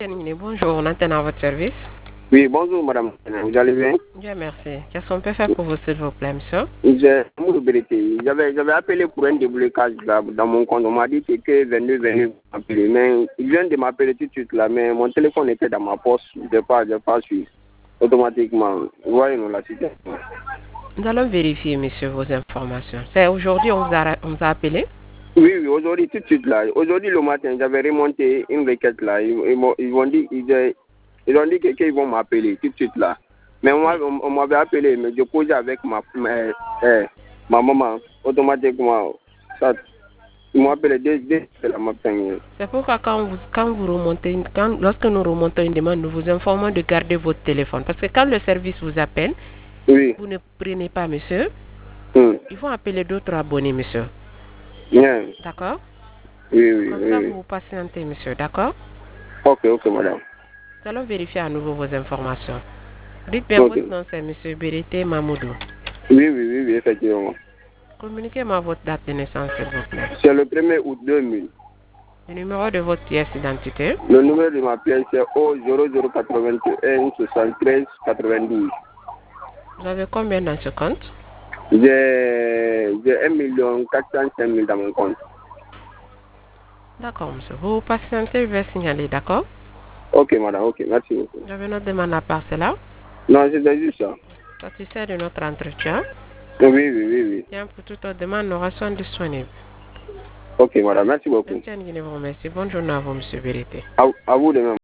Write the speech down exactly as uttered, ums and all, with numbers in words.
Bonjour, on attend à votre service. Oui, bonjour madame. Vous allez bien? Bien, merci. Qu'est-ce qu'on peut faire pour vous, s'il vous plaît, monsieur? J'ai J'avais j'avais appelé pour un déblocage là, dans mon compte. On m'a dit que que vingt-deux vingt-deux m'appeler. Mais il vient de m'appeler tout de suite là, mais mon téléphone était dans ma poche. Je n'ai pas, j'ai pas su automatiquement. Voyez-nous la situation. Nous allons vérifier, monsieur, vos informations. C'est aujourd'hui on vous a, on vous a appelé? Oui, oui, aujourd'hui, tout de suite là. Aujourd'hui le matin, j'avais remonté une requête là. Ils, ils, m'ont- ils ont dit ils, ils ont dit que- qu'ils vont m'appeler tout de suite là. Mais moi, on, on m'avait appelé, mais je posais avec ma, ma, eh, ma maman. Automatiquement, ça, ils m'ont appelé dès, dès la matin. C'est pourquoi quand vous, quand vous remontez, quand, lorsque nous remontons une demande, nous vous informons de garder votre téléphone. Parce que quand le service vous appelle, Oui. vous ne prenez pas, monsieur. Hmm. Ils vont appeler d'autres abonnés, monsieur. Bien. D'accord? Oui, oui, Comme oui, ça, oui. vous vous patientez, monsieur. D'accord? Ok, ok, madame. Nous allons vérifier à nouveau vos informations. Dites bien, Ok. votre nom, c'est monsieur Berete Mamoudou. Oui, oui, oui, oui, effectivement. Communiquez-moi votre date de naissance, s'il vous plaît. C'est le premier août deux mille. Le numéro de votre pièce d'identité. Le numéro de ma pièce c'est O zéro zéro quatre-vingt-un soixante-treize quatre-vingt-douze. Vous avez combien dans ce compte? J'ai j'ai un million quatre cent cinq mille dans mon compte. D'accord, monsieur. Vous patientez, je vais signaler, d'accord? Ok, madame, ok, merci beaucoup. J'avais notre demande à part cela. Non, c'était juste ça. Satisfait de notre entretien. Oui, oui, oui, oui. Bien, pour toute autre demande, nos rations sont disponibles. Ok, madame, merci beaucoup. Merci. Bonne journée à vous, monsieur Berete. À, à vous de même.